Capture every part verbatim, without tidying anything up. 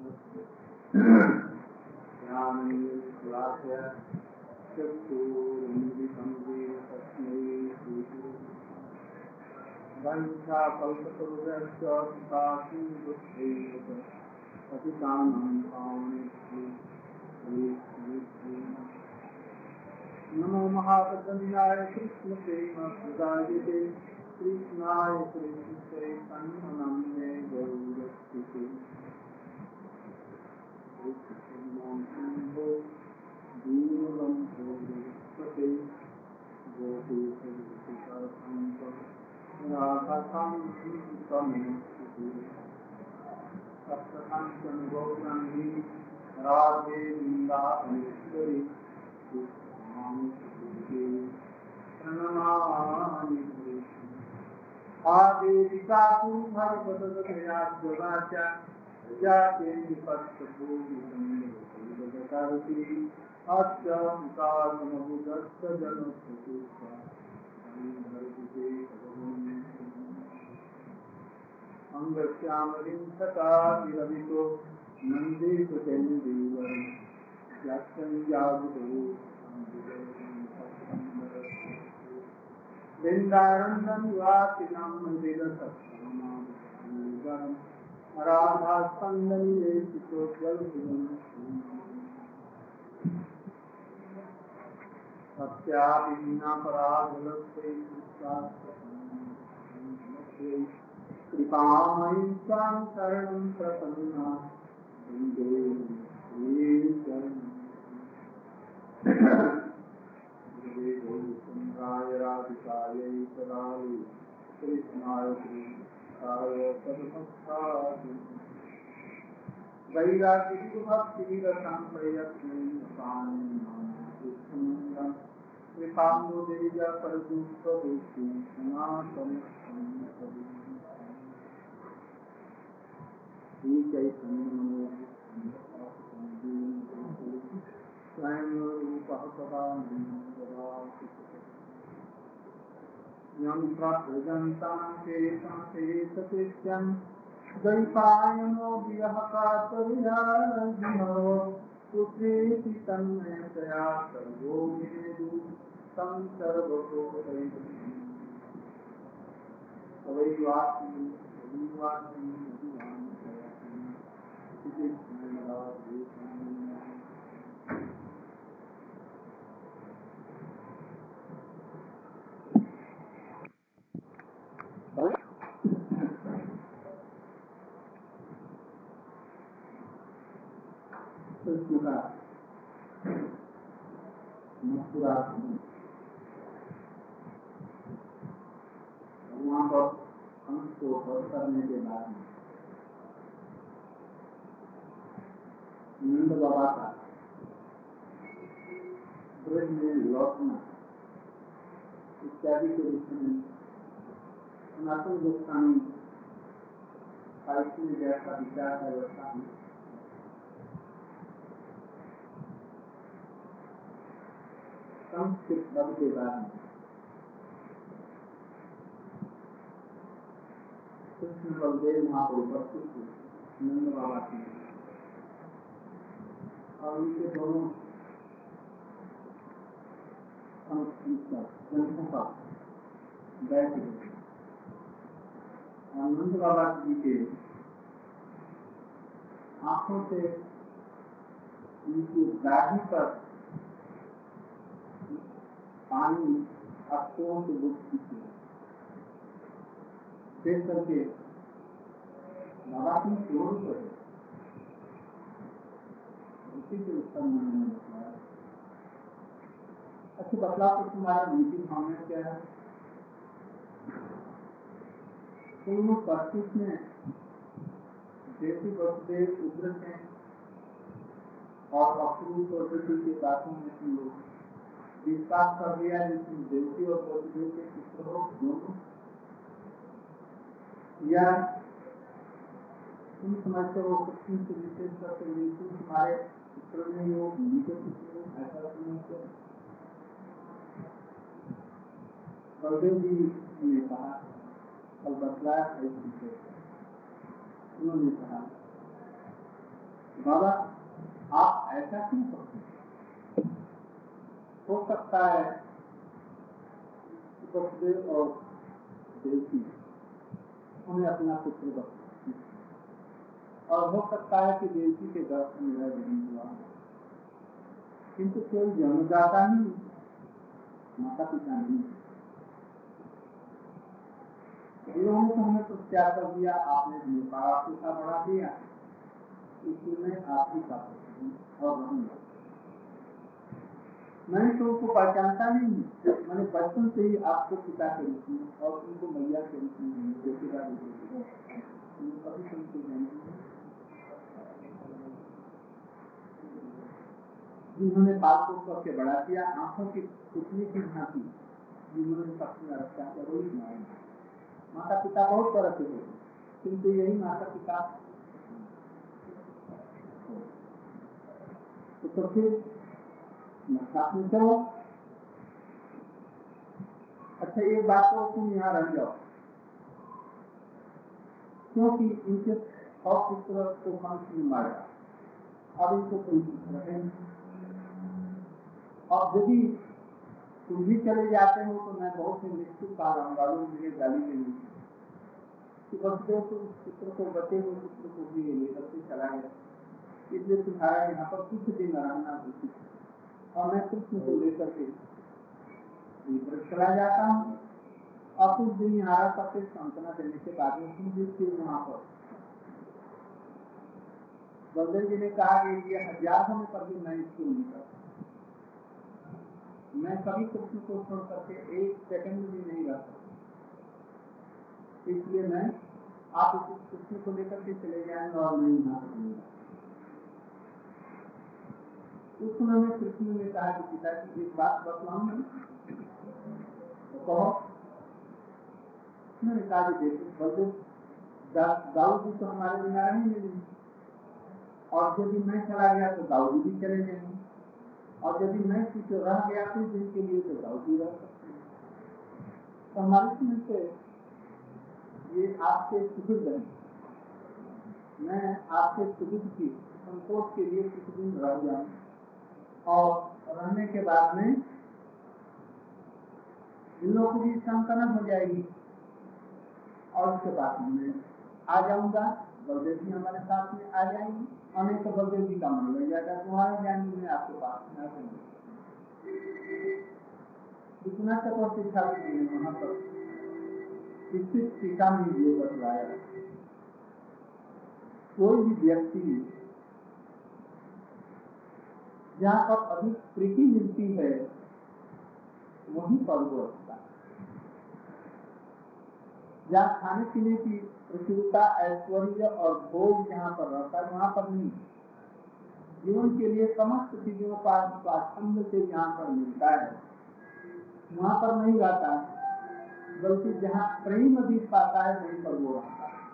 नमो महाप्रदन्याय कृष्ण प्रेम प्रदायते कृष्णाय कृष्ण चैतन्यनाम्ने गौरक्षिते दूरं भोगपते गोपीशङ्करं राधाकान्तमस्तुते सप्तकाञ्चन गौराङ्गी राधे वृन्दावनेश्वरी प्रणमामि आदेविका भगवद्गीता जाते विपत्तभूमिकरति अष्टमुखात्मबुधस्तजनस्तुष्टा अंगश्यामलिं सदा विरवितो नन्दितुतेन्दीवरं यत्संजागुतो वृन्दारण्यं वासिनं मन्दिरसत्संगं राधास्कन्दनिवेशितोज्ज्वलभुजं सत्याभिन्नापराधलक्ष्यै कृपामयि त्वां शरणं प्रपन्ना वन्दे गोविन्दाय राधिकायै सदायै कृष्णाय कृष्णाय तद्भक्ताय वैराग्यभक्तिरसं प्रयत्नं कृपाम्बुदेय परदुःखदुःखी सनातनं स्वयं रूपः सदा यं प्रभजन्तां शेषं शेषकृत्यं द्वैपायनो विरहकातर्यार्जुनो पुत्रेति तन्मयतया सर्वो विनेदु तं सर्वभूतैर्वैवास्मि मथुरा मथुरा वहाँ पर कंस को वध करने के बाद नंद बाबा का ब्रज में लौटना इत्यादि के विषय में सनातन गोस्वामी साहित्य में जैसा विचार है वैसा है। कंस के वध के बाद कृष्ण बलदेव वहाँ पर उपस्थित हुए नंद बाबा की और उनके दोनों जनों का बैठ गए और नंद बाबा जी के आंखों से उनकी दाढ़ी पर पानी अक्षरों से बुझती थी देख करके बाबा की चोर पर उसी के उत्तर मन में बताया अच्छा बतला तो तुम्हारा मीटिंग भावना क्या है पूर्व पच्चीस में देवी वसुदेव उग्र हैं और अक्रूर प्रकृति के बातों में तुम लोग विश्वास कर दिया जिसमें देवती और वसुदेव के पुत्र हो दोनों या तुम समझते हो कृष्ण से विशेष करके तुम तुम्हारे पुत्र में वो नीचे पुत्र ऐसा समझते हो बलदेव जी ने कहा कल बतलाया है उन्होंने कहा बाबा आप ऐसा क्यों करते हैं? हो सकता है वसुदेव और देवकी उन्हें अपना पुत्र बना, और हो सकता है कि देवकी के गर्भ में मेरा जन्म हुआ, किंतु कोई जन्मदाता नहीं, माता पिता नहीं। इन्होंने तो हमें तो त्याग कर दिया, आपने पारा पिता बढ़ा दिया, इसलिए आप ही का और रहूंगा। मैंने तो उनको पहचानता नहीं, मैंने बचपन से ही आपको पिता के रूप में और उनको मैया के रूप में देखेगा कभी तुमको जानेंगे। जिन्होंने बात को करके बड़ा किया, आंखों की पुतली की भांति जिन्होंने सबसे रक्षा किया, वही माया। माता पिता बहुत तरह के होते, किंतु यही माता पिता। तो फिर साथ में चलो। अच्छा एक बात तो तुम यहाँ रह जाओ, क्योंकि इनके और पुत्र को हम मारा, अब इनको कोई पुत्र है। और यदि तुम भी चले जाते हो तो मैं बहुत से निश्चित पा रहा हूँ, मुझे गाली देनी कि वसुदेव तो उस पुत्र को, बचे हुए पुत्र को भी लेकर के चला गया, इसलिए तुम्हारा यहाँ पर कुछ दिन रहना उचित है। और मैं कृष्ण को लेकर के चला जाता हूँ, और कुछ दिन यहाँ करके सांत्वना देने के बाद में तुम भी फिर वहाँ पर। बलदेव जी ने कहा कि ये हजार होने पर भी मैं इसको नहीं करता, मैं कभी कृष्ण को छोड़ करके एक सेकंड भी नहीं रह सकता, इसलिए मैं आप इस कृष्ण को लेकर के चले जाएंगे और मैं यहाँ रहूंगा। उस समय में कृष्ण ने कहा कि पिताजी एक बात बतलाऊं मैं, तो कहो। मैंने कहा कि देखो बलदेव, दाऊद जी तो हमारे बिना नहीं मिलेंगे, और यदि मैं चला गया तो दाऊद भी चले जाएंगे, और यदि मैं कुछ रह गया कुछ दिन के लिए तो दाऊद भी रह सकते हैं। तो हमारे समय से ये आपसे सुखद है, मैं आपसे सुखद की संतोष के लिए कुछ दिन रह जाऊं, और रहने के बाद में इन लोगों की सांत्वना हो जाएगी, और उसके बाद मैं आ जाऊंगा, बलदेव जी हमारे साथ में आ जाएंगे, और नहीं तो बलदेव जी का मन लग जाएगा तुम्हारा ज्ञान में आपके पास में आ जाएंगे। इतना चक्रवर्ती ठाकुर जी ने वहां पर स्थित टीका में ये बतलाया, कोई भी व्यक्ति जहाँ पर अधिक प्रीति मिलती है वहीं पर वो रहता है, जहाँ खाने पीने की प्रचुरता, ऐश्वर्य और भोग जहाँ पर रहता है वहां पर नहीं। जीवन के लिए समस्त चीजों का स्वाच्छंद से जहाँ पर मिलता है वहां पर नहीं रहता, बल्कि जहाँ प्रेम अधिक पाता है वहीं पर वो रहता है।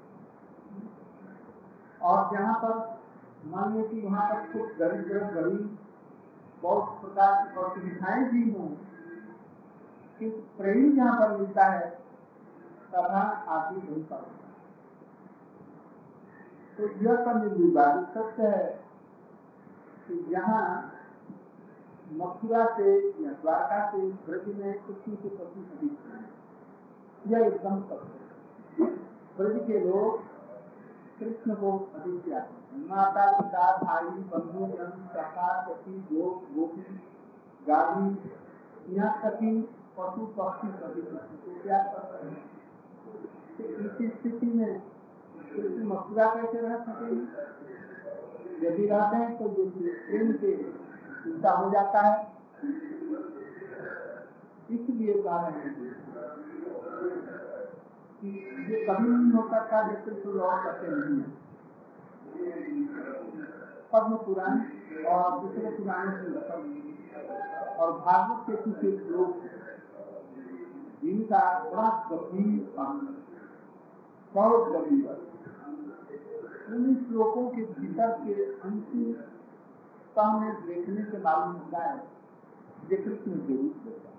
और जहाँ पर मान लो कि वहां पर कुछ दरिद्र गरीब बहुत प्रकार की असुविधाएं भी हों, कि प्रेम जहाँ पर मिलता है तथा आदमी वहीं पर होता है। तो यह सब विवादित सत्य है कि जहाँ मथुरा से या द्वारका से ब्रज में कृष्ण के प्रति अधिक है, यह एकदम सत्य है। ब्रज के लोग कृष्ण को अधिक प्यार, माता पिता भाई बंधु जन सखा सखी गोप गोपी गाड़ी, यहाँ तक कि पशु पक्षी सभी कृष्ण को प्यार करते हैं। इस स्थिति में कृष्ण मथुरा कैसे रह सकेंगे? यदि रहते हैं तो जो प्रेम से चिंता हो जाता है, इसलिए कह रहे हैं कि ये कभी नहीं हो सकता जब कृष्ण लौट सकते नहीं है। पद्म पुराण और दूसरे पुराणों के और भागवत के कुछ लोग जिनका बड़ा गंभीर बहुत गंभीर उन श्लोकों के भीतर के अंतिम में देखने से मालूम होता है ये कृष्ण के रूप में।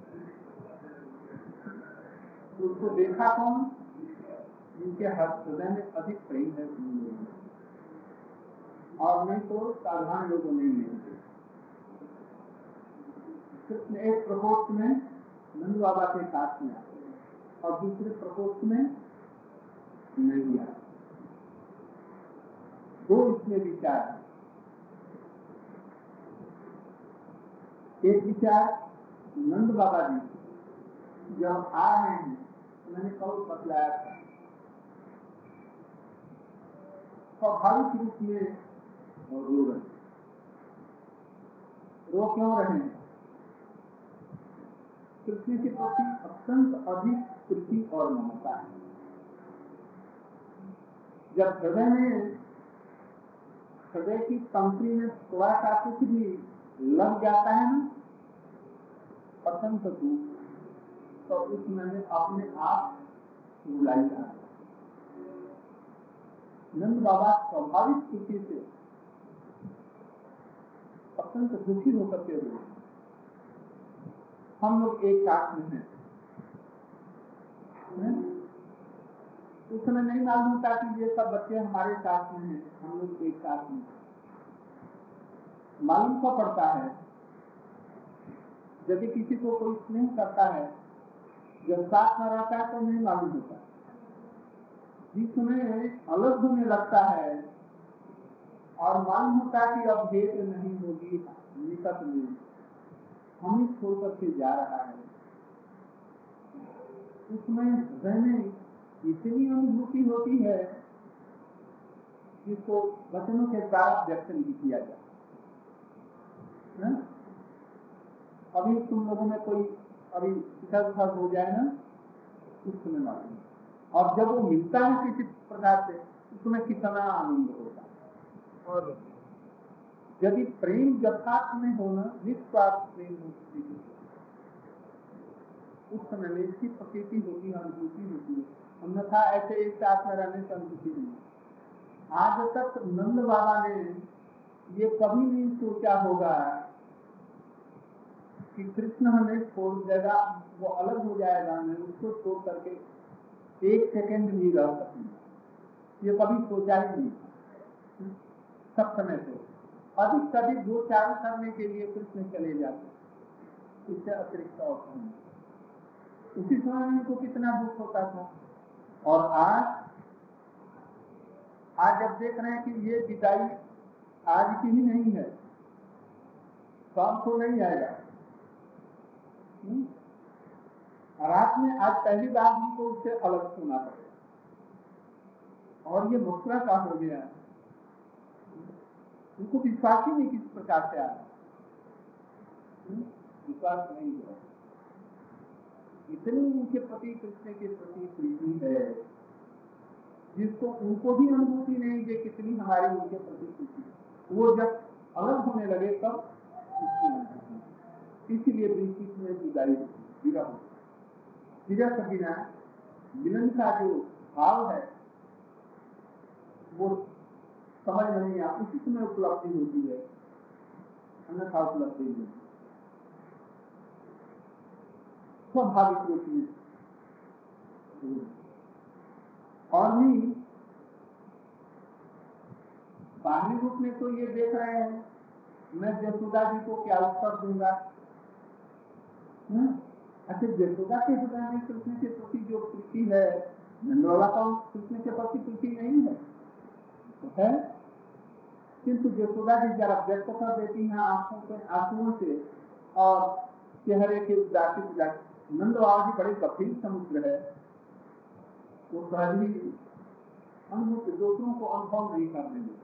उसको देखा कौन? जिनके हृदय में अधिक प्रेम है। और नहीं तो साधारण लोगों ने नहीं। कृष्ण एक प्रकोष्ठ में नंद बाबा के साथ में आते और दूसरे प्रकोष्ठ में नहीं आते। दो इसमें विचार है। एक विचार नंद बाबा जी जब आ रहे हैं, मैंने कल बतलाया था, स्वाभाविक रूप में रो रहे। रो क्यों रहे हैं? कृष्ण के प्रति अत्यंत अधिक प्रीति और ममता है। जब हृदय में हृदय की पंक्ति में थोड़ा सा कुछ भी लग जाता है ना अत्यंत दुख, तो उसमें अपने आप रुलाई जाता है। नंद बाबा स्वाभाविक स्थिति से अत्यंत दुखी होकर के हुए। हम लोग एक साथ में हैं, उस समय नहीं मालूम होता कि ये सब बच्चे हमारे साथ में हैं, हम लोग एक साथ में। मालूम क्या पड़ता है यदि किसी को कोई स्नेह करता है, जब साथ में रहता है तो नहीं मालूम होता। जिसमें अलग होने लगता है और मालूम होता है कि अब भेंट नहीं होगी, निकट में हम ही छोड़ करके जा रहा है, उसमें हृदय में इतनी अनुभूति होती है जिसको वचनों के द्वारा व्यक्त नहीं किया जाए। अभी तुम लोगों में कोई अभी इधर उधर हो जाए ना, उस समय मालूम, और जब वो मिलता है किसी प्रकार से उसमें कितना आनंद होता है। और यदि प्रेम यथार्थ में होना, निस्वार्थ प्रेम होती है, उस समय में इसकी प्रकृति होती है, अनुभूति होती है। अन्यथा ऐसे एक साथ में रहने से अनुभूति नहीं। आज तक नंद बाबा ने ये कभी नहीं सोचा होगा कि कृष्ण हमें छोड़ देगा, वो अलग हो जाएगा, मैं उसको छोड़ करके एक सेकंड भी रह सकूंगा, ये कभी सोचा ही नहीं। सब समय से अधिक से अधिक दो चार करने के लिए कृष्ण चले जाते, इससे अतिरिक्त और नहीं। उसी समय उनको कितना दुख होता था। और आज आज जब देख रहे हैं कि ये विदाई आज की ही नहीं है, शाम को नहीं आएगा, रात में आज पहली बार उनको उससे अलग सुना पड़ेगा, और ये मुस्कुरा का हो गया, उनको विश्वास ही नहीं किस प्रकार से आया, विश्वास नहीं हुआ। इतनी उनके प्रति कृष्ण के प्रति प्रीति है जिसको उनको भी अनुभूति नहीं कि कितनी हमारी उनके प्रति प्रीति। वो जब अलग होने लगे तब इसीलिए बीच में विदाई विदा हो विदा के बिना मिलन का जो भाव है वो समझ नहीं आ, उसी समय उपलब्धि होती है, अन्यथा उपलब्धि नहीं। स्वाभाविक होती है। और भी बाहरी रूप में तो ये देख रहे हैं मैं यशोदा जी को क्या उत्तर दूंगा। अच्छा, यशोदा के हृदय में कृष्ण के प्रति जो प्रीति है, नंदवाला का कृष्ण के प्रति प्रीति नहीं है, तो है, किंतु यशोदा जी जरा व्यक्त कर देती हैं आंखों से आंसुओं से और चेहरे के उदासी उदासी। नंदवाला जी बड़े गंभीर समुद्र है, वो सहज ही अनुभव दूसरों को अनुभव नहीं करने देते।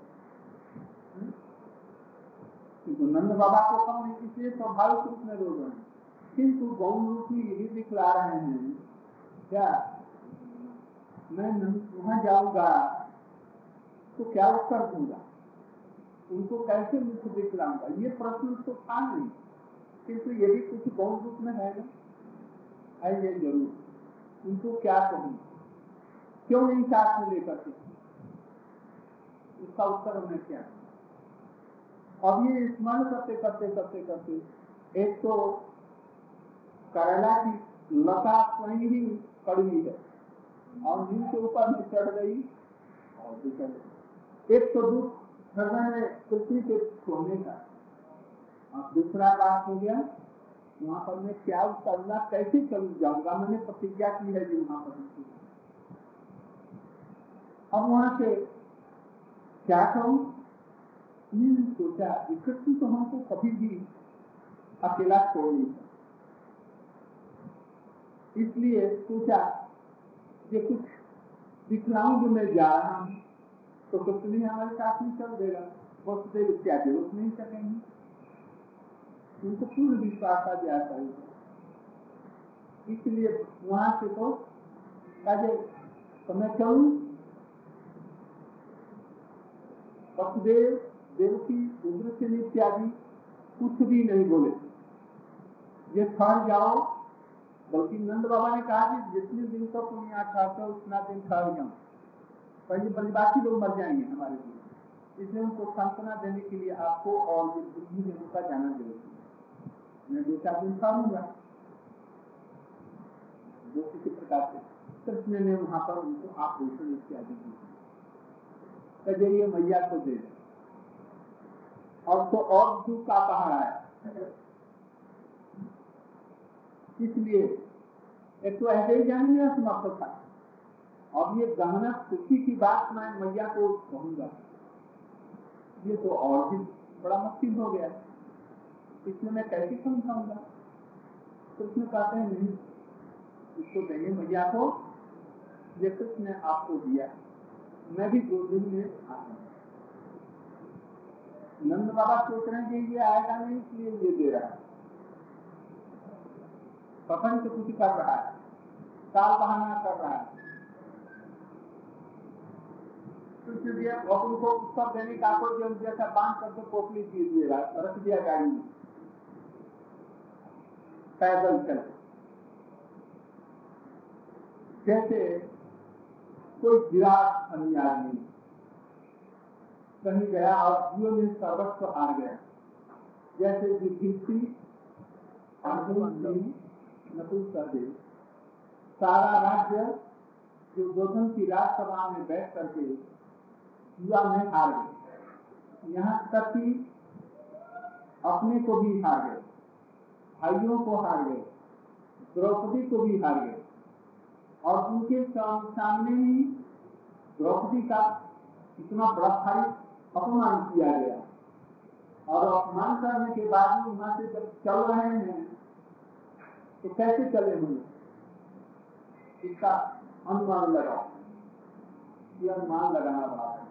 किंतु नंद बाबा को कम नहीं, इसलिए स्वाभाविक रूप में रो रहे हैं, किंतु गौण रूप में यही दिखला रहे हैं क्या मैं वहां जाऊंगा तो क्या उत्तर दूंगा, उनको कैसे मुख दिखलाऊंगा, ये प्रश्न तो था नहीं, किंतु यदि कुछ गौण रूप में है ना, है ये जरूर, उनको क्या कहूँ, क्यों नहीं साथ में लेकर के, उसका उत्तर हमने क्या। अब ये स्मरण करते करते करते करते एक तो करेला की लता स्वयं ही कड़वी है और नीम के ऊपर में चढ़ गई और एक तो दुख हृदय में पृथ्वी के छोड़ने का। और दूसरा बात हो गया वहां पर मैं क्या करना, कैसे चल जाऊंगा, मैंने प्रतिज्ञा की है जी वहां पर। अब वहां से क्या करूं, मैंने सोचा कृष्ण तो हमको कभी भी अकेला छोड़ नहीं सकता, इसलिए सोचा कि कुछ दिखलाऊं जो मैं जा रहा हूं तो कृष्ण भी हमारे साथ में चल देगा, वसुदेव इत्यादि रोक नहीं सकेंगे। उनको पूर्ण विश्वास आ जाता है, इसलिए वहां से तो कहे तो मैं चलूं। वसुदेव देवकी उग्रसेन इत्यादि कुछ भी नहीं बोले, ये ठहर जाओ। बल्कि नंद बाबा ने कहा कि जितने दिन तक तुम यहाँ ठहरते हो उतना दिन ठहर जाओ, पर ये ब्रजवासी लोग मर जाएंगे हमारे लिए, इसलिए उनको सांत्वना देने के लिए आपको और बुद्धि देने का जाना जरूरी है। मैं दो चार दिन ठहरूंगा। जो किसी प्रकार से कृष्ण ने वहां पर उनको आभूषण इत्यादि दी, ये मैया को दे दे। और तो और दुख का पहाड़ है, इसलिए एक तो ऐसे ही जानेंगे समर्थ था। अब ये गहना खुशी की बात मैं मैया को कहूंगा, ये तो और भी बड़ा मुश्किल हो गया, इसमें मैं कैसे समझाऊंगा। कृष्ण कहते हैं नहीं, इसको देंगे मैया को, ये कृष्ण ने आपको दिया, मैं भी दो दिन में आऊंगा। नंद बाबा सोच रहे हैं कि ये आएगा नहीं, इसलिए ये दे रहा है, प्रपंच कुछ कर रहा है, काल बहाना कर रहा है, इसलिए उनको उत्तर देने का कोई जो जैसा बांध करके पोटली दे दिएगा, रख दिया गाड़ी में, पैदल चल जैसे कोई विराट अन्य आदमी कहीं गया और जीवन में सर्वस्व हार गया, जैसे युधिष्ठिर नकुल सहदेव सारा राज्य जो दुर्योधन की राजसभा में बैठ करके युवा में हार गए, यहाँ तक कि अपने को भी हार गए, भाइयों को हार गए, द्रौपदी को भी हार गए, और उनके सामने ही द्रौपदी का इतना बड़ा भारी अपमान किया गया, और अपमान करने के बाद में वहां से जब चल रहे हैं तो कैसे चले हुए, इसका अनुमान लगाओ, ये अनुमान लगाना पड़ा है।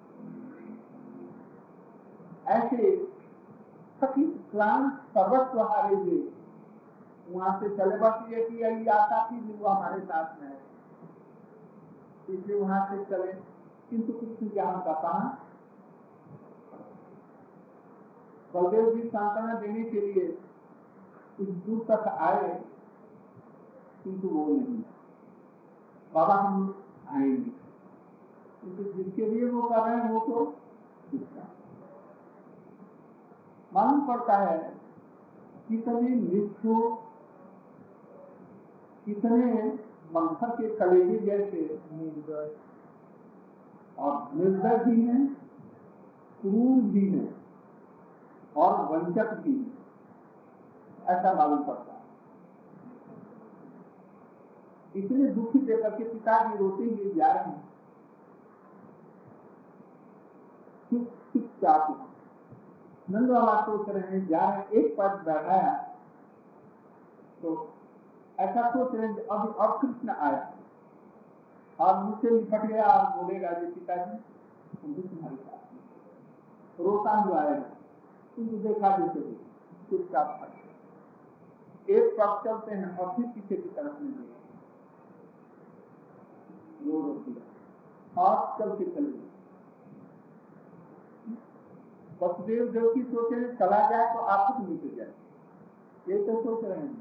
ऐसे सखी क्लांत सर्वस्व हारे हुए वहां से चले, बस ये कि यही आशा थी वो हमारे साथ में है, इसलिए वहां से चले। किंतु कृष्ण ज्ञान का कहा, बलदेव जी सांत्वना देने के लिए कुछ दूर तक आए, किंतु वो नहीं, बाबा हम आएंगे, किंतु जिसके लिए वो कर रहे हैं वो तो किसका मालूम पड़ता है, कितने निष्ठुर, कितने मंथर के कलेजे जैसे निर्दय और निर्दय भी हैं, क्रूर भी हैं और वंचक भी हैं, ऐसा मालूम पड़ता है। इतने दुखी देकर के पिताजी रोते हुए जा रहे हैं, चुप चुपचाप नंद बाबा सोच रहे हैं, जा रहे हैं, एक पद बैठाया तो ऐसा सोच रहे हैं अब अब कृष्ण आया और मुझसे निपट गया और बोलेगा जी पिताजी हम भी तुम्हारे साथ, रोता हुआ आएगा, तुमको देखा देते चुपचाप एक पग चलते हैं और फिर पीछे की तरफ में वो रोती है और चलते चले। वसुदेव देव की सोचे चला जाए तो आप खुद नीचे जाए, ये तो सोच रहे हैं,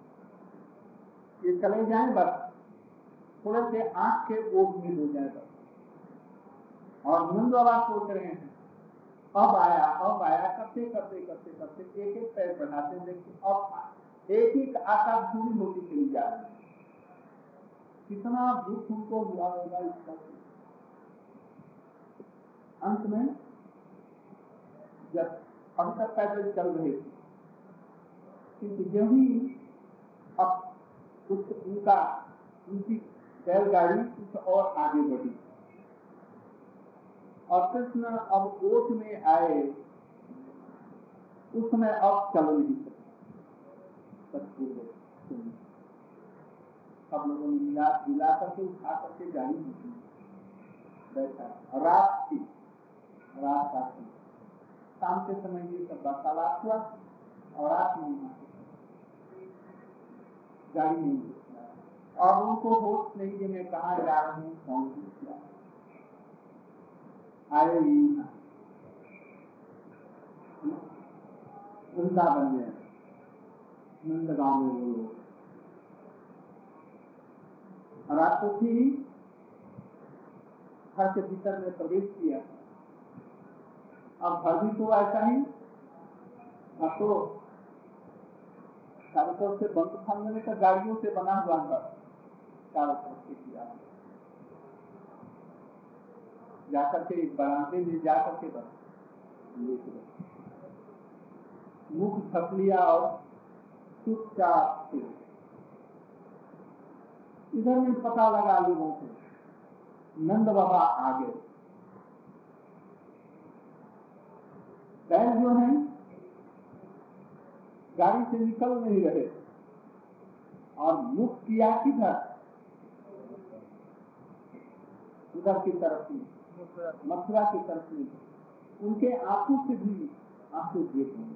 ये चले जाए बस थोड़े से आंख के ओर में हो जाए बस। और नंद बाबा सोच रहे हैं अब आया अब आया, करते करते करते करते एक एक पैर बढ़ाते देखिए अब एक एक आशा पूरी होती चली जा रही है, कितना दुख उनको हुआ होगा इसका। अंत में जब अभी तक पैदल चल रहे थे, किंतु जब ही अब उस उनका उनकी बैलगाड़ी कुछ और आगे बढ़ी और कृष्ण अब ओट में आए, उस समय अब चल नहीं सकते। सब लोगों ने मिला मिला करके उठा करके गाड़ी में बैठा। रात थी, रात का थी, शाम के समय ये सब वार्तालाप हुआ और रात में गाड़ी नहीं घुसना और उनको होश नहीं कि मैं कहाँ जा रहा हूँ, कौन सी आए वृंदावन में नंदगांव में वो लोग रात को थी, घर के भीतर में प्रवेश किया। अब घर भी तो ऐसा ही, अब तो चारों तरफ से बंद खाने का गाड़ियों से बना हुआ घर चारों तरफ से किया, जाकर के एक बरामदे में जाकर के बस मुख ढक लिया और चुपचाप से इधर में पता लगा लोगों को, नंद बाबा आ गए। बैल जो है गाड़ी से निकल नहीं रहे और मुख किया किधर, उधर की तरफ में, मथुरा की तरफ में। उनके आंखों से भी आंसू गिर रहे।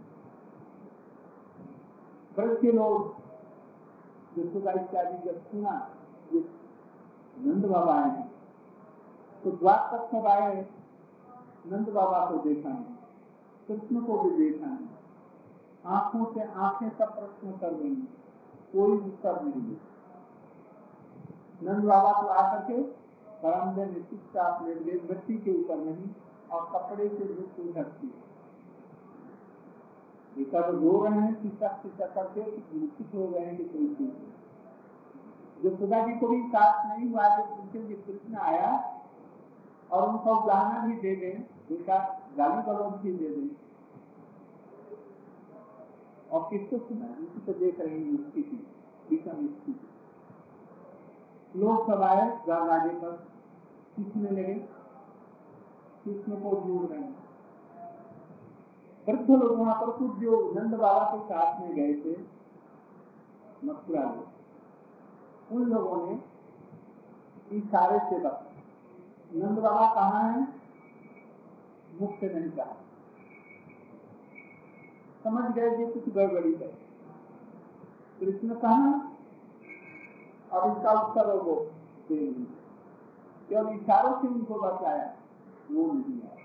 ब्रज के लोग जो सुधा इत्यादि जब सुना ये नंद बाबा आए हैं, तो द्वार तक सब आए, नंद बाबा को देखा नहीं, कृष्ण को भी देखा नहीं, आंखों से आंखें सब प्रश्न कर रही, कोई उत्तर नहीं है। नंद बाबा तो आकर के बरामदे में चुपचाप लेट गए, मिट्टी के ऊपर नहीं और कपड़े से मुख ढकती है। तो रो रहे हैं, शिक्षक शिक्षक करके मुक्त हो गए हैं कि कोई चीज जो खुदा जी को भी साथ नहीं हुआ, जो उनके कृष्ण आया और उनको उदाहरण भी दे दें, उनका गाली गलौज भी दे दें और किसको सुना, उसी को देख रहे हैं स्थिति, विषम स्थिति। लोग सब आए दरवाजे पर, किसने लगे, कृष्ण को ढूंढ रहे हैं। वृद्ध लोग वहां पर कुछ जो नंद बाबा के साथ में गए थे मथुरा में, उन लोगों ने इशारे से बता, नंद बाबा कहाँ है, मुख से नहीं कहा, समझ गए कि कुछ गड़बड़ी है। कृष्ण कहाँ, अब इसका उत्तर वो देंगे, केवल इशारों से उनको बचाया, वो नहीं आया।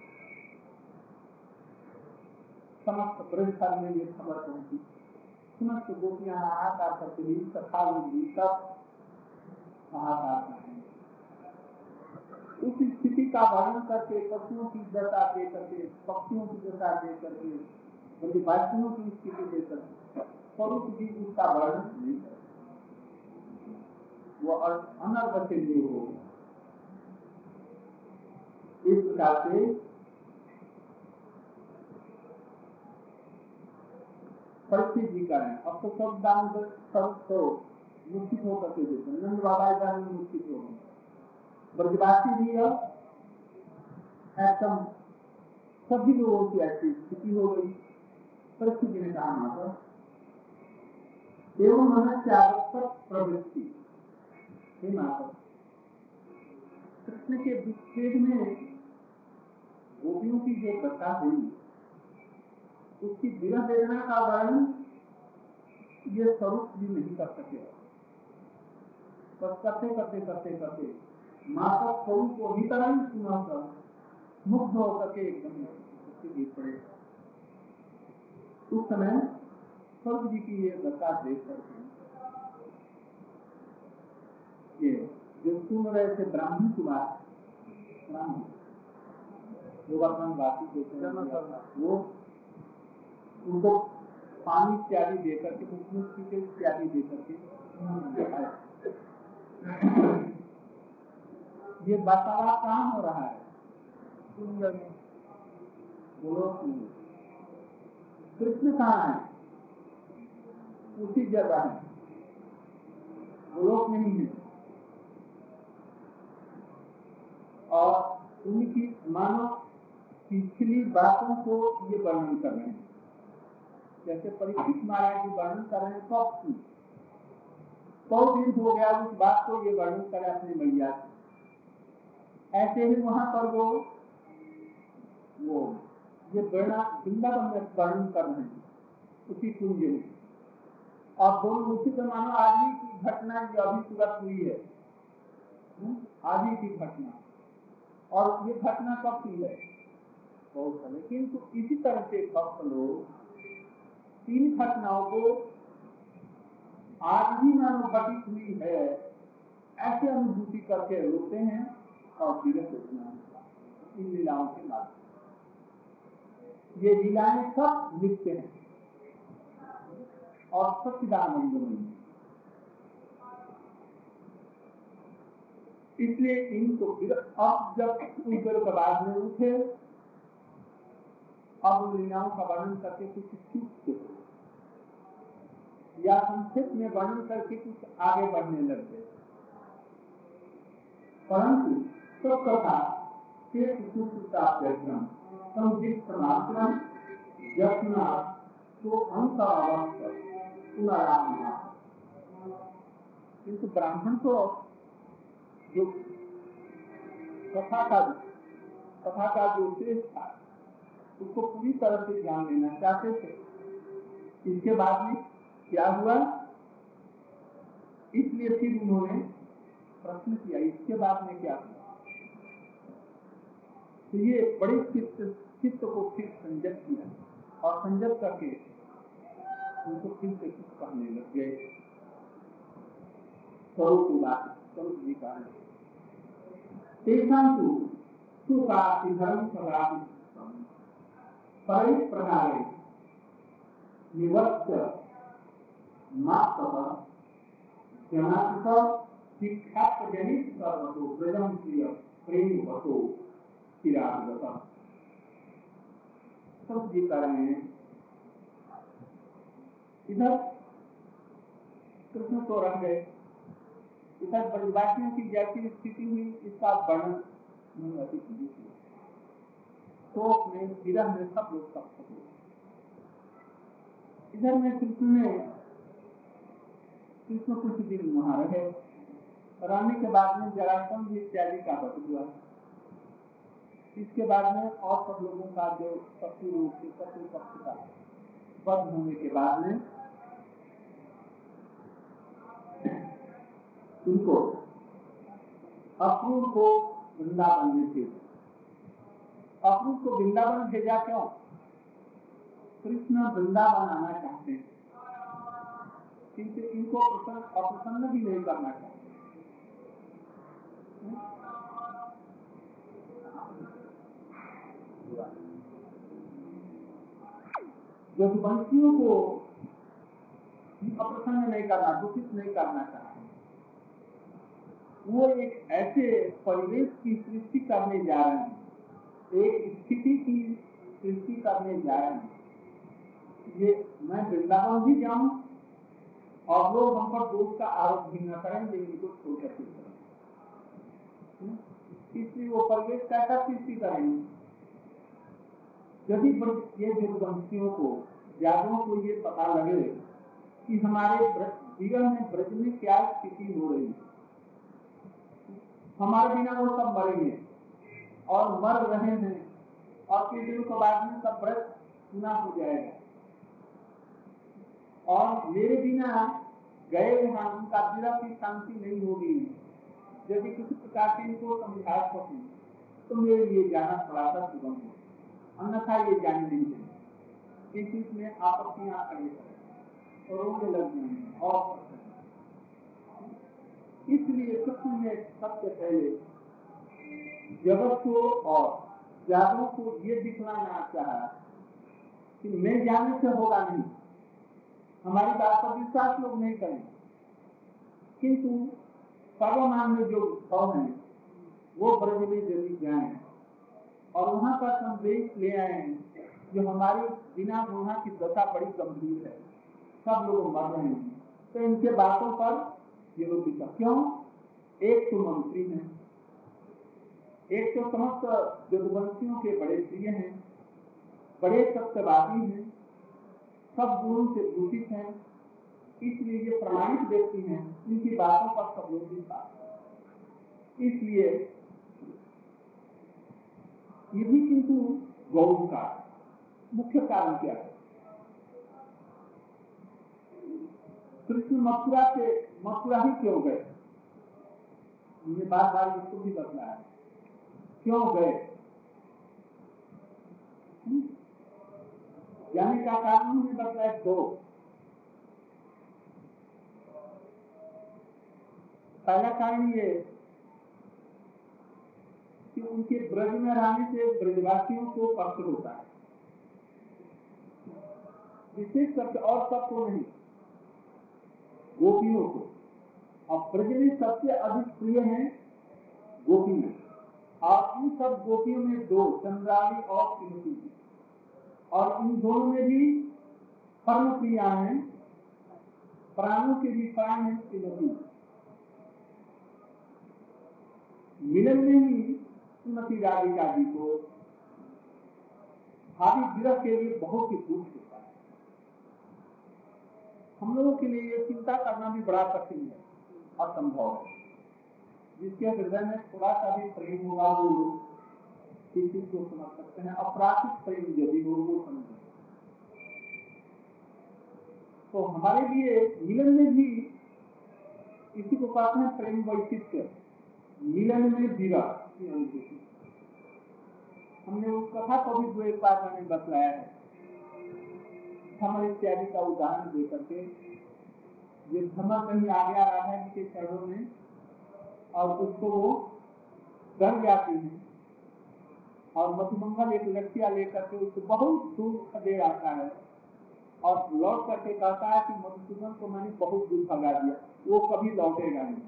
समस्त ब्रह्मचार में ये खबर पहुंची, समस्त गोपियां हाहाकार करते हुई कथा भी सब हाहाकार करते। उस स्थिति का वर्णन करके, पशुओं की दशा दे करके, पक्षियों की दशा दे करके, बल्कि वाक्यों की स्थिति दे करके स्वरूप जी उसका वर्णन नहीं करते, वो अनर्वचनीय हो। इस प्रकार से परिस्थिति जी का है। अब तो सब दान सब तो निश्चित होकर के देते, नंद बाबा दान निश्चित हो गए, ब्रजवासी भी अब एकदम सभी लोगों की ऐसी स्थिति हो गई। परिस्थिति ने कहा माता एवं मनुष्य प्रवृत्ति, हे माता कृष्ण के विच्छेद में गोपियों की जो दशा हुई, उसकी विरह वेदना का वर्णन ये स्वरूप भी नहीं कर सके। बस करते करते करते करते माता स्वरूप को ही तरह ही सुना कर मुग्ध होकर के एकदम उसके गिर पड़े। उस समय स्वर्ग जी की ये दशा देख करके ये जो सुन रहे थे ब्राह्मण कुमार, ब्राह्मण जो वर्तमान बाकी वो उनको पानी इत्यादि देकर के, मुख्य इत्यादि देकर के ये वार्तालाप कहाँ हो रहा है, बोलो कृष्ण कहाँ है? उसी जगह है, गोलोक में ही है। और उनकी मानो पिछली बातों को ये वर्णन कर रहे हैं, जैसे परीक्षित महाराज जी वर्णन कर रहे हैं कब की, सौ दिन हो गया उस बात को ये वर्णन करे अपने मैया से। ऐसे ही वहां पर वो वो ये वृंदावन में वर्णन कर रहे हैं उसी कुंज में। और दोनों उसी से मानो आज ही की घटना ये अभी तुरंत हुई है, आज ही की घटना। और ये घटना कब की है? बहुत समय। किंतु इसी तरह से भक्त लोग तीन घटनाओं को आज ही मानो घटित हुई है ऐसे अनुभूति करके रोते हैं और फिर इन लीलाओं के माध्यम। ये लीलाएं सब लिखते हैं और सच्चिदानंद में, इसलिए इनको फिर अब जब उनके बाद में उठे, अब लीलाओं का वर्णन करके कुछ चूकते या संक्षेप में वर्णन करके कुछ आगे बढ़ने लग गए। परंतु तो कथा किंतु ब्राह्मण तो जो कथा का कथा का जो उद्देश्य था उसको पूरी तरह से ध्यान देना चाहते थे। इसके बाद में क्या हुआ, इसलिए फिर उन्होंने प्रश्न किया इसके बाद में क्या हुआ। तो ये बड़े चित्त चित्त को फिर संजत किया और संजत करके उनको फिर से कुछ कहने लग गए। स्वरूप की बात स्वरूप जी का है धर्म प्रकार निवृत्त मात्र जनाक शिक्षा जनित सर्वतो ब्रजम प्रिय प्रेम वतो चिरागता। सब जी कर रहे हैं। इधर कृष्ण तो रह गए, इधर ब्रजवासियों की जैसी स्थिति हुई इसका वर्णन शोक में विरह में सब लोग सब हुए। इधर में कृष्ण ने कृष्ण कुछ दिन वहां रहे, रहने के बाद में जरासंध भी इत्यादि का वध हुआ। इसके बाद में और सब लोगों का जो शत्रु रूप से शत्रु पक्ष का वध होने के बाद में उनको अक्रूर को वृंदावन में भेजा। अक्रूर को वृंदावन भेजा क्यों? कृष्ण वृंदावन आना चाहते हैं, किंतु इनको अप्रसन्न भी नहीं करना चाहते। यदुवंशियों को अप्रसन्न नहीं करना, दुखित नहीं करना चाहते। वो एक ऐसे परिवेश की सृष्टि करने जा रहे हैं, एक स्थिति की सृष्टि करने जा रहे हैं। ये मैं वृंदावन भी जाऊं और लोग हम पर दोष का आरोप भी न करेंगे, इनको छोड़ कर इसलिए वो परिवेश कैसा सृष्टि करेंगे। यदि ये यदुवंशियों को यादवों को ये पता लगे कि हमारे जीवन में ब्रज में क्या स्थिति हो रही है, हमारे बिना वो सब मरेंगे और मर रहे हैं और कुछ दिनों के बाद में सब ब्रज सुना हो जाएगा और मेरे बिना गए वहां उनका विरह की शांति नहीं होगी। यदि किसी प्रकार से इनको समझा सकूं तो मेरे लिए जाना थोड़ा सा सुगम हो, अन्यथा ये जाने नहीं देंगे। इस चीज में आपत्तियां खड़ी और रोने लग जाएंगे। और इसलिए कृष्ण ने सबसे पहले जगत को और यादवों को ये दिखलाना चाहा कि मैं जाने से होगा नहीं, हमारी बात पर विश्वास लोग नहीं करेंगे, किंतु सर्वमान में जो भाव है वो ब्रज में जल्दी जाए और वहां पर संदेश ले आए जो हमारी बिना गुना की दशा बड़ी गंभीर है, सब लोग मर रहे हैं, तो इनके बातों पर ये लोग भी क्यों? एक तो मंत्री हैं, एक तो समस्त जदुवंशियों के बड़े प्रिय हैं, बड़े सत्यवादी हैं, सब गुणों से दूषित हैं, इसलिए ये प्रमाणित व्यक्ति हैं, इनकी बातों पर सब लोग विश्वास हैं। इसलिए ये भी किंतु गौरव का मुख्य कारण क्या है? कृष्ण मथुरा से मथुरा ही क्यों गए? ये बार बार इसको भी बदला है, क्यों गए? जाने का कारण भी बदला है दो। पहला कारण ये कि उनके ब्रज में रहने से ब्रजवासियों को कष्ट होता है, विशेष करके, और सबको नहीं, गोपियों को। और ब्रज में सबसे अधिक प्रिय हैं गोपियां, और इन सब गोपियों में दो, चंद्रावली और कुंती, और इन दोनों में भी परम प्रिया हैं, प्राणों के भी प्राण है कुंती। मिलन में ही श्रीमती राधिका जी को भावी विरह के लिए बहुत ही दुख होता है। हम लोगों के लिए ये चिंता करना भी बड़ा कठिन है, असंभव है। जिसके हृदय में थोड़ा सा भी प्रेम होगा वो लोग इस चीज को समझ सकते हैं। अपराधिक प्रेम यदि हो वो समझे, तो हमारे लिए मिलन में भी इसी को कहते हैं प्रेम वैचित्र्य, मिलन में विरह। हमने उस कथा को भी दो एक बार मैंने बतलाया है, धर्म इत्यादि का उदाहरण देकर के। ये धर्म कहीं आ गया राधा जी के चरणों में और उसको वो डर जाती है, और मधुमंगल एक लड़कियां लेकर के उसको बहुत दूर दे आता है, और लौट करके कहता है कि मधुसूदन को मैंने बहुत दूर भगा दिया, वो कभी लौटेगा नहीं।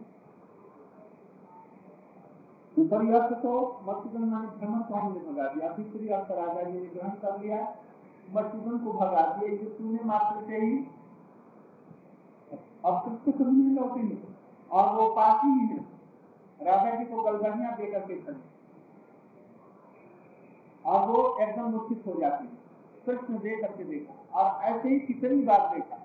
दूसरी अर्थ तो मधुसूदन मैंने भ्रमण को हमने भगा दिया, तीसरी अर्थ राजा जी ने ग्रहण कर लिया, मधुसूदन को भगा दिया, ये सुनने मात्र से ही अब तक तो कभी नहीं लौटेंगे। और वो पास ही है, राजा जी को गलगनिया देकर के खड़े, और वो एकदम मूर्छित हो जाती है। कृष्ण दे करके देखा, और ऐसे ही कितनी बार देखा।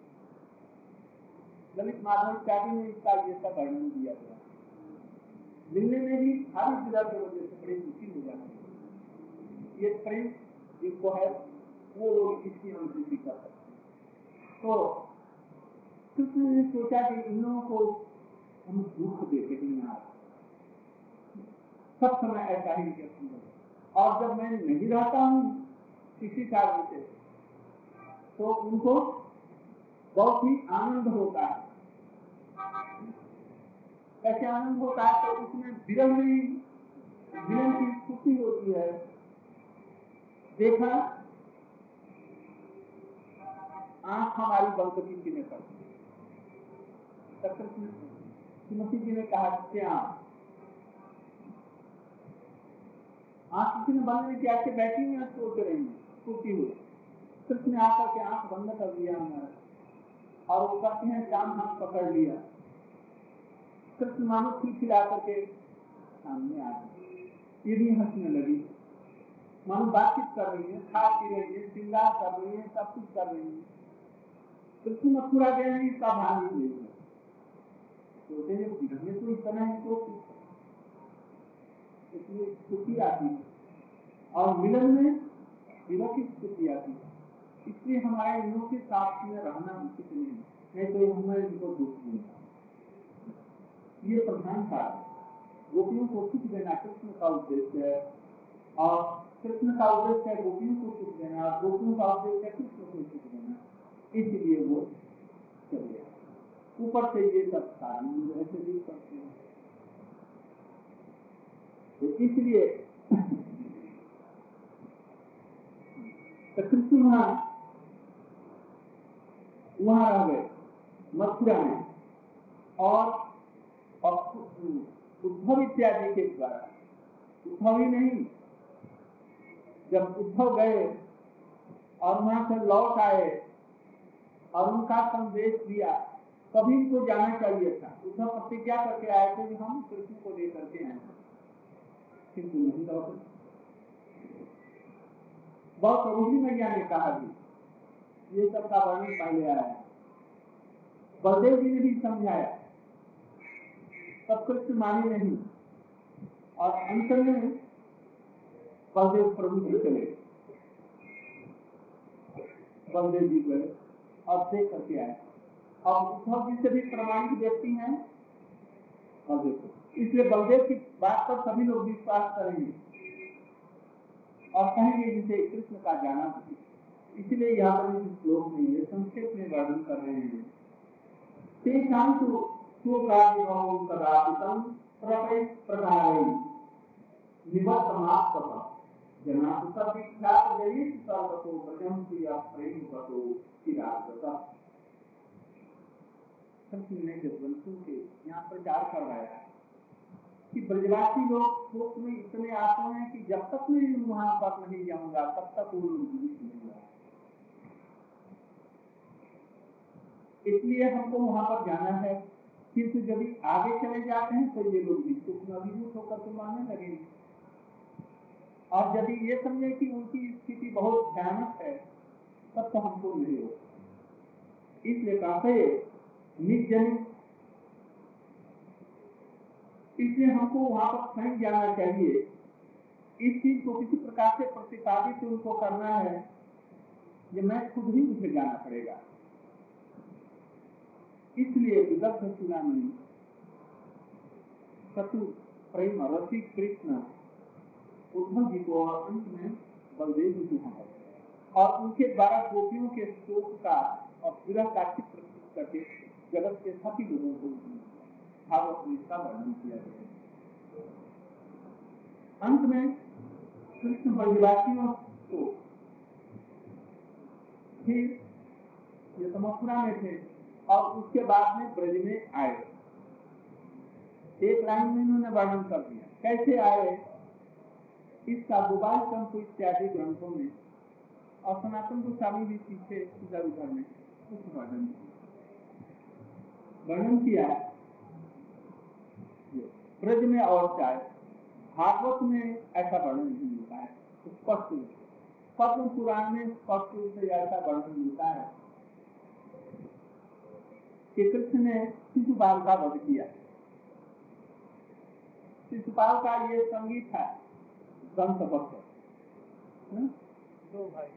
ललित माधव इत्यादि में इसका ये सब वर्णन दिया गया। मिलने में भी भारी विरह की वजह से बड़ी दुखी हो जाती है। ये प्रेम जिनको है वो लोग इसकी अनुभूति कर सकते हैं। तो कृष्ण ने सोचा कि इन लोगों को हम दुख देते हैं, यहाँ सब समय ऐसा ही व्यक्ति है, और जब मैं नहीं रहता हूँ किसी कारण से, तो उनको बहुत ही आनंद होता है। कैसे आनंद होता है? तो उसमें विरह में विरह की स्थिति होती है। देखा, आंख हमारी बंद की ने कर, श्रीमती जी ने कहा क्या आंख किसी ने बंद नहीं किया, बैठी हुई है, सोच रही है, सोती हुई। कृष्ण ने आकर के आंख बंद कर दिया हमारा, और वो कहते हैं जान हाथ पकड़ लिया। कृष्ण मानो खिलखिला करके सामने आ गए, ये भी हंसने लगी, मानो बातचीत कर रही है, खा पी रही है, श्रृंगार कर रही है, सब कुछ कर रही है। कृष्ण मथुरा गए हैं, इसका भान ही नहीं है। सोचते हैं विरह तो इतना ही तो इसलिए स्थिति आती है, और मिलन में विरह की स्थिति आती है। इसलिए हमारे इन लोगों के साथ में रहना उचित नहीं, नहीं तो हमें इनको दुख नहीं। ये प्रधान था, गोपियों को सुख देना कृष्ण का उद्देश्य है, और कृष्ण का उद्देश्य है गोपियों को सुख देना, और गोपियों का उद्देश्य है कृष्ण को सुख देना। इसलिए वो चले ऊपर से ये सब सारी ऐसे भी करते हैं। तो इसलिए कृष्ण वहां वहां रह गए मथुरा में, और उद्धव इत्यादि के द्वारा, उद्धव ही नहीं, जब उद्धव गए और वहां से लौट आए और उनका संदेश दिया, कभी इनको जाना चाहिए था। उद्धव प्रतिज्ञा करके आए थे कि हम कृष्ण को लेकर के आए, किंतु नहीं लौटे। बहुत रोहिणी मैया ने कहा जी ये सब का वर्णन पहले आया है। बलदेव जी ने भी समझाया, सब कृष्ण माने नहीं, और अंत में बलदेव प्रभु जी चले, बलदेव जी गए और देख करके आए। अब उद्धव जी से भी प्रमाणित व्यक्ति हैं बलदेव, इसलिए बलदेव की बात पर सभी लोग विश्वास करेंगे और कहेंगे जिसे कृष्ण का जाना। इसलिए यहाँ पर श्लोक में ये संक्षेप में वर्णन कर रहे हैं। तेषां तु स्वप्रादिभवं कदाचितं प्रकटप्रकारेण निवर्तमात्ततः जनाः सविख्यातजयैः सर्वतो भजन्ति प्रेमवतो चिरागतः। संकीर्णे के ग्रंथों के यहाँ प्रचार कर रहा है कि ब्रजवासी लोग शोक में इतने आते हैं कि जब तक मैं वहां पर नहीं जाऊंगा तब तक वो लोग जीवित नहीं होगा। इसलिए हमको वहां पर जाना है, किंतु जब आगे चले जाते हैं तो ये लोग भी सुख में अभिभूत होकर के मानने लगेंगे, और यदि ये समझे कि उनकी स्थिति बहुत भयानक है तब तो हमको नहीं होगा। इसलिए कहते निजन, इसलिए हमको वहां पर कहीं जाना चाहिए। इस चीज को किसी प्रकार से प्रतिपादित उनको करना है कि मैं खुद ही मुझे जाना पड़ेगा। इसलिए विदग्ध चूड़ामणि शत्रु प्रेम रसिक कृष्ण उद्धव जी को और अंत में बलदेव जी को है, और उनके द्वारा गोपियों के शोक का और विरह का चित्र करके जगत के सभी लोगों को भागवत में इसका वर्णन किया गया। अंत में कृष्ण ब्रजवासियों को फिर ये तो मथुरा में थे और उसके बाद में ब्रज में आए। एक लाइन में इन्होंने वर्णन कर दिया कैसे आए, इसका गोपाल चंद्र इत्यादि ग्रंथों में और सनातन गोस्वामी भी पीछे इधर उधर में कुछ वर्णन वर्णन किया। ब्रज में और चाहे भागवत में ऐसा वर्णन नहीं मिलता है स्पष्ट में, पद्म पुराण में स्पष्ट रूप से ऐसा वर्णन मिलता है कि कृष्ण ने शिशुपाल का वध किया। शिशुपाल का ये संगीत है दंत वक्र, दो भाई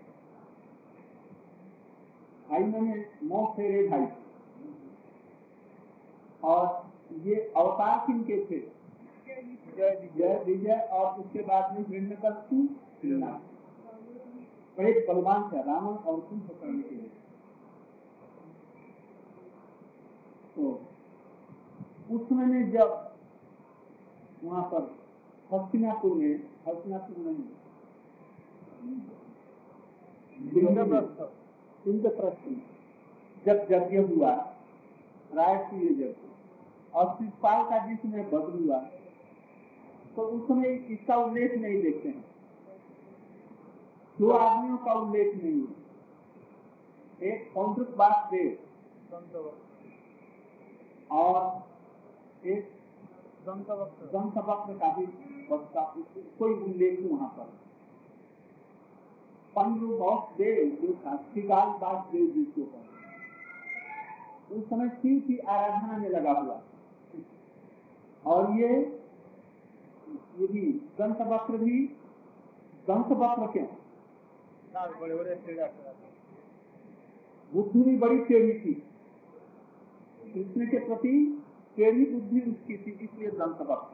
भाई मैंने नौ फेरे भाई, और ये अवतार किनके थे, जय विजय, और उसके बाद में हिरण्यकश्यप बड़े बलवान थे रावण और कुंभ करने के लिए। तो उस समय में जब वहां पर हस्तिनापुर में हस्तिनापुर में इंद्रप्रस्थ जब यज्ञ हुआ राष्ट्रीय यज्ञ और शिशुपाल का जिसमें वध हुआ तो उस समय इसका उल्लेख नहीं देखते हैं। दो आदमियों का उल्लेख नहीं है, एक पौंड्रिक वासुदेव और एक दंतवक्र का भी कोई उल्लेख वहां पर। पंडु वासुदेव जो था श्रीकाल वासुदेव जी के ऊपर उस समय शिव की आराधना में लगा हुआ, और ये ये भी दंतवक्र भी दंतवक्र क्यों, बड़े बड़े बुद्धि भी बड़ी टेढ़ी थी, कृष्ण के प्रति टेढ़ी बुद्धि उसकी थी, इसलिए दंतवक्र।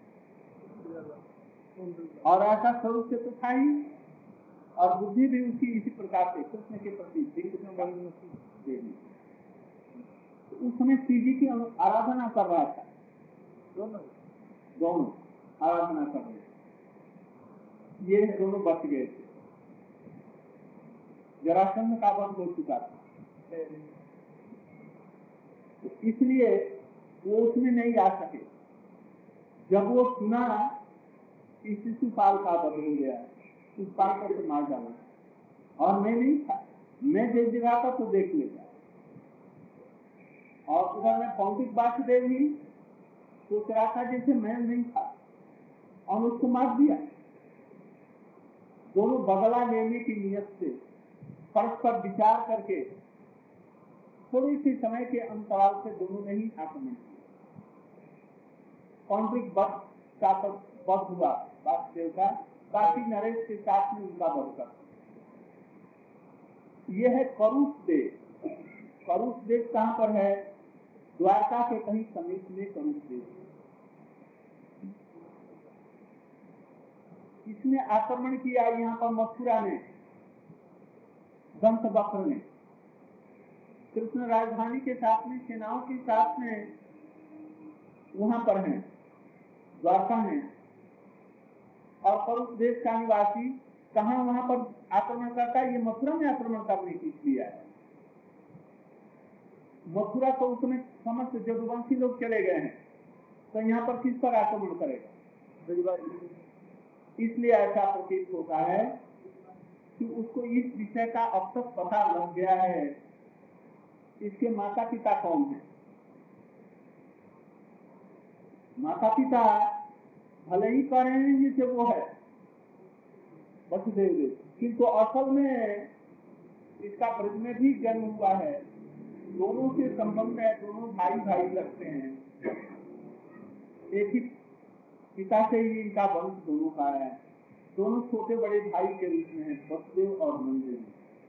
और ऐसा स्वरूप से तो था ही, और बुद्धि भी उसकी इसी प्रकार से कृष्ण के प्रति देवी। उस समय शिव जी की आराधना कर रहा था, दोनों दोनों आराधना कर रहे, ये दोनों बच गए थे। जरासंध का वध हो चुका था, तो इसलिए वो उसमें नहीं आ सके। जब वो सुना कि शिशुपाल का वध हो गया, शिशुपाल को तो मार डाला, और मैं नहीं था, मैं देख दिखाता तो देख लेता। और उधर में पौंडिक वासुदेव ही सोच रहा था जैसे मैं नहीं था और उसको मार दिया। दोनों बदला लेने की नियत से परस्पर विचार करके थोड़ी सी समय के अंतराल से दोनों ने ही आक्रमण किया। पौंडिक वध का वध हुआ वासुदेव का, काशी नरेश के साथ में उनका वध कर। यह है करुष देव। करुष देव कहां पर है? द्वारका के कहीं समीप में करुष देव। इसने आक्रमण किया यहाँ पर मथुरा में, दंत वक्र ने कृष्ण राजधानी के साथ में सेनाओं के साथ में वहां पर है, द्वारका में। और करुष देश का निवासी कहां वहां पर आक्रमण करता है? ये मथुरा में आक्रमण करने की लिया है। मथुरा तो उसमें समस्त जदुवंशी लोग चले गए हैं, तो यहाँ पर किस पर आक्रमण करेगा? इसलिए ऐसा प्रतीत होता है कि उसको इस विषय का अब तक पता लग गया है इसके माता पिता कौन है। माता पिता भले ही कह रहे हैं जैसे वो है वसुदेव, किंतु असल में इसका ब्रज में भी जन्म हुआ है। दोनों से संबंध है, दोनों भाई भाई लगते हैं, एक ही पिता से ही इनका वंश दोनों का है। दोनों छोटे बड़े भाई के रूप में है, वसुदेव और नंदन।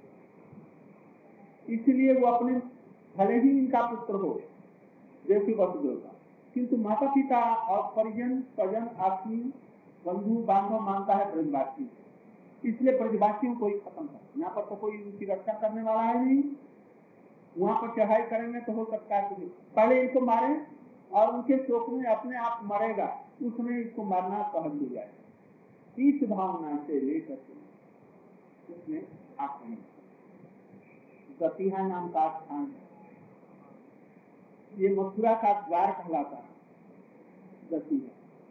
इसलिए वो अपने भले ही इनका पुत्र हो जैसे वसुदेव का, किंतु माता पिता और परिजन स्वजन आत्मीय बंधु बांधव मानता है ब्रजवासी। इसलिए ब्रजवासियों को ही खत्म है। यहाँ पर तो कोई उनकी रक्षा करने वाला है नहीं। वहां पर चढ़ाई करेंगे तो हो सकता है कि पहले इनको मारे और उनके शोक में अपने आप मरेगा, उसमें इसको मारना सहज हो जाएगा। इस भावना से लेकर उसने आक्रमण। गतिहा नाम का स्थान है, ये मथुरा का द्वार कहलाता है गतिहा।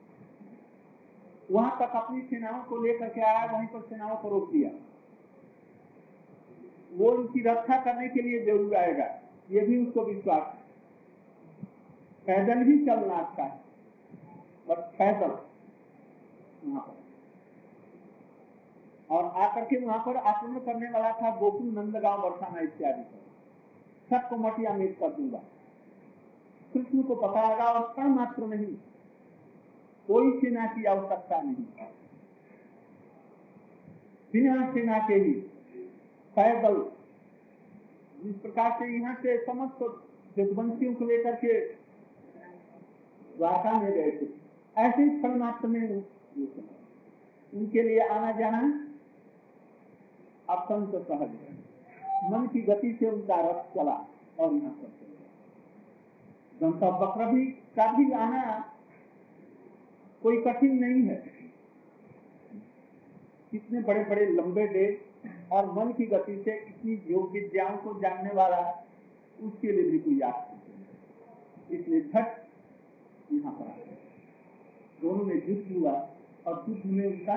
वहां तक अपनी सेनाओं को लेकर के आया, वहीं पर सेनाओं को रोक दिया। वो उनकी रक्षा करने के लिए जरूर आएगा, ये भी उसको विश्वास है। पैदल ही चलना अच्छा है, बस पैदल वहां पर। और आकर के वहां पर आक्रमण करने वाला था गोकुल, नंदगांव, बरसाना इत्यादि। सबको मटिया मेट कर दूंगा। कृष्ण को पता लगा और क्षण मात्र नहीं, कोई सेना की आवश्यकता नहीं, बिना सेना के ही पैदल जिस प्रकार से यहाँ से समस्त जदवंशियों को लेकर के द्वारका में गए थे, ऐसे ही क्षण मात्र में उनके लिए आना जाना अत्यंत सहज है। मन की गति से उनका रथ चला और यहाँ पर दंत वक्र भी का भी आना कोई कठिन नहीं है। कितने बड़े बड़े लंबे देश और मन की गति से इतनी योग विद्याओं को जानने वाला उसके लिए भी कोई आश्चर्य। इसलिए झट यहाँ पर दोनों में युद्ध हुआ और युद्ध में उनका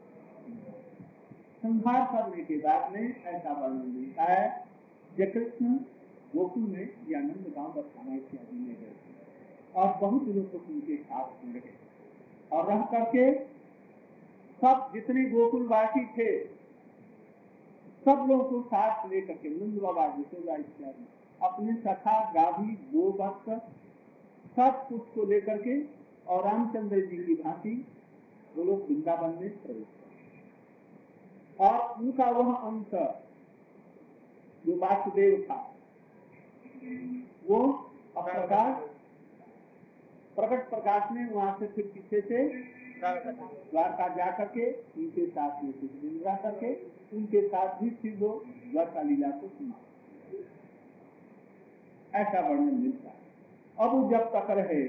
संहार करने के बाद में ऐसा वर्णन मिलता है कि कृष्ण गोकुल में या नंदगांव बरसाना इत्यादि में गए और बहुत लोग उनके साथ रहे और रह करके सब जितने गोकुलवासी थे सब लोगों को साथ लेकर के नंद बाबा यशोदा इत्यादि अपने सखा गाभी गोवत्स सब कुछ को लेकर के और रामचंद्र जी की भांति वो लोग वृंदावन में प्रवेश कर। और उनका वह अंश जो वासुदेव था वो प्रकाश प्रकट प्रकाश में वहां से फिर पीछे से द्वारका जाकर के उनके साथ में कुछ दिन रह करके उनके साथ भी फिर वो द्वारका लीला को सुना। ऐसा वर्णन मिलता है। अब वो जब तक रहे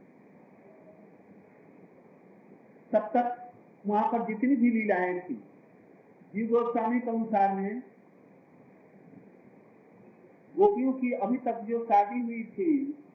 तब तक वहां पर जितनी भी लीलाएं थी, जीव गोस्वामी के अनुसार में गोपियों की अभी तक जो शादी हुई थी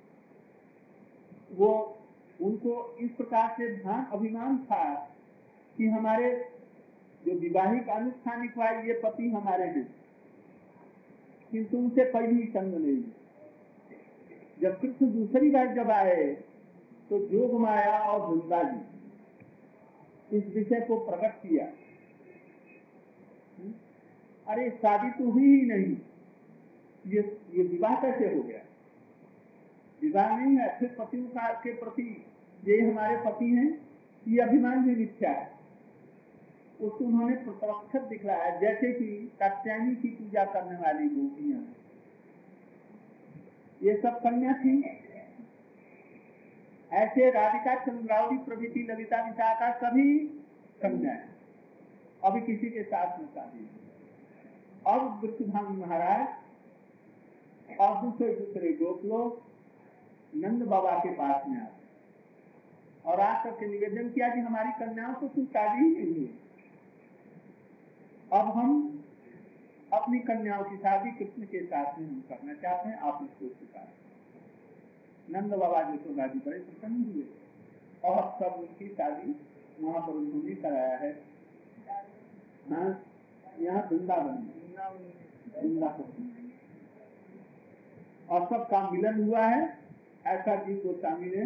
वो उनको इस प्रकार से ध्यान अभिमान था कि हमारे जो विवाहिक अनुष्ठानिक हुआ ये पति हमारे हैं, किंतु उनसे कोई भी संग नहीं। जब कृष्ण दूसरी बार जब आए तो जोग माया और वृंदा जी इस विषय को प्रकट किया। अरे शादी तो हुई ही नहीं, ये ये विवाह कैसे हो गया? विवाह नहीं है, फिर पति के प्रति ये हमारे पति हैं, ये अभिमान भी मिथ्या है। उसको उन्होंने प्रत्यक्ष दिखलाया, जैसे कि कात्यायनी की पूजा करने वाली गोपियां, ये सब कन्या थी। ऐसे राधिका, चंद्रावली प्रभृति, ललिता, विशाखा सभी कन्या है। अभी किसी के साथ में शादी। अब वृषभानु महाराज और दूसरे दूसरे गोप लोग नंद बाबा के पास में आए और आकर के निवेदन किया कि हमारी कन्याओं को तुम शादी ही नहीं हुई, अब हम अपनी कन्याओं की शादी कृष्ण के साथ में हम करना चाहते हैं, आप इसको स्वीकार। नंद बाबा यशोदा जी बड़े प्रसन्न हुए और सब उनकी शादी वहां पर उन्होंने कराया है। हाँ, यहाँ वृंदावन वृंदावन और सबका मिलन हुआ है। ऐसा जी गोस्वामी ने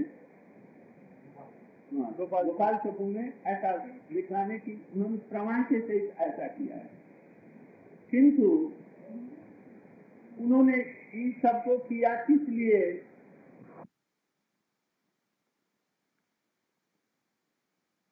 गोपाल प्रभु ने ऐसा दिखाने की उन्होंने प्रमाण के सहित ऐसा किया है, किंतु उन्होंने इन सबको किया किस लिए?